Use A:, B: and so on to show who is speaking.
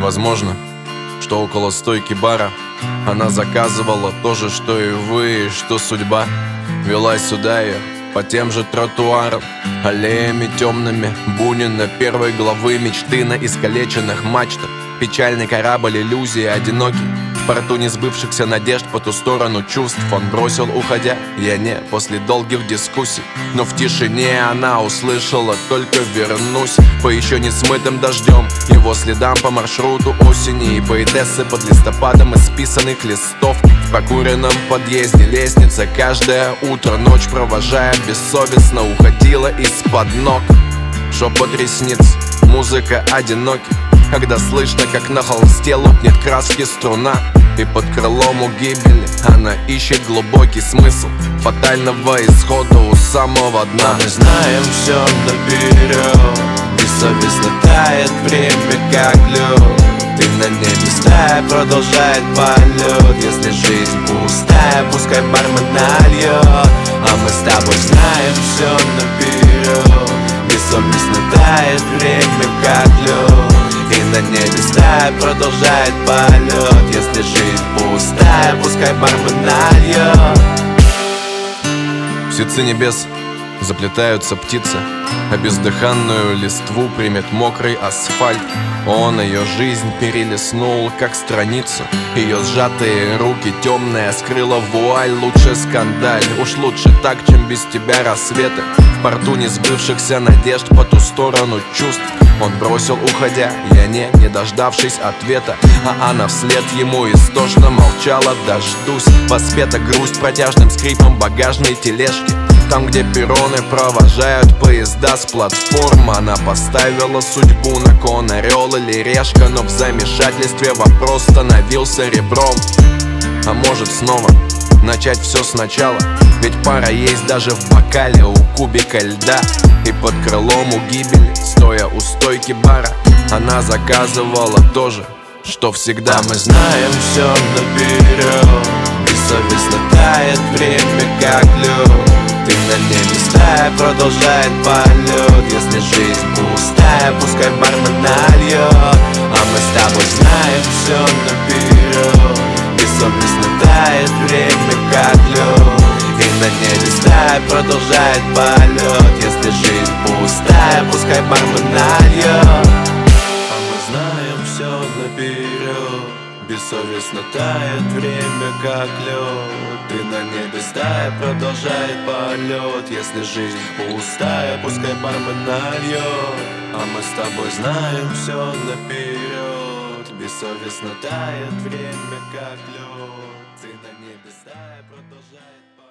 A: возможно, что около стойки бара она заказывала то же, что и вы, и что судьба вела сюда ее по тем же тротуарам, аллеями темными Бунина первой главы, мечты на искалеченных мачтах. Печальный корабль иллюзии одинокий в порту несбывшихся надежд, по ту сторону чувств он бросил, уходя. Я не после долгих дискуссий, но в тишине она услышала только «вернусь» по еще не смытым дождем его следам, по маршруту осени и поэтессы под листопадом исписанных листов. В прокуренном подъезде лестница каждое утро, ночь провожая бессовестно, уходила из-под ног. Шепот ресниц, музыка одинокий, когда слышно, как на холсте лопнет краски струна. И под крылом у гибели она ищет глубокий смысл фатального исхода у самого дна.
B: Мы знаем все наперед, бессовестно тает время, как лед. Ты на небе стая продолжает полет. Если жизнь пустая, пускай бармен нальет. А мы с тобой знаем все наперед, бессовестно тает время, как лед. И на небе стая продолжает полет. Если жизнь пустая, пускай бармен нальет.
A: В ситце небес заплетаются птицы, а бездыханную листву примет мокрый асфальт. Он ее жизнь перелистнул, как страницу. Ее сжатые руки темная скрыла вуаль. Лучше скандаль, уж лучше так, чем без тебя рассветы в порту несбывшихся надежд, по ту сторону чувств он бросил, уходя. Я не дождавшись ответа, а она вслед ему истошно молчала. Дождусь, воспета грусть протяжным скрипом багажной тележки. Там, где перроны провожают поезда с платформ, она поставила судьбу на кон, орел или решка. Но в замешательстве вопрос становился ребром. А может снова начать все сначала? Ведь пара есть даже в бокале у кубика льда. И под крылом у гибели, стоя у стойки бара, она заказывала то же, что всегда.
B: А мы знаем все наперед, бессовестно тает время, как лед. Ты на небе стая продолжает полет. Если жизнь пустая, пускай бармен нальет. А мы с тобой знаем все наперед, бессовестно тает время, как лед. И на небе стая продолжает полет. Если жизнь пустая, пускай бармен нальет. А мы знаем все наперед, бессовестно тает время, как лед. И на небе стая продолжает полет. Если жизнь пустая, пускай бармен нальет. А мы с тобой знаем все наперед, бессовестно тает время, как лед. И на небе стая продолжает полет.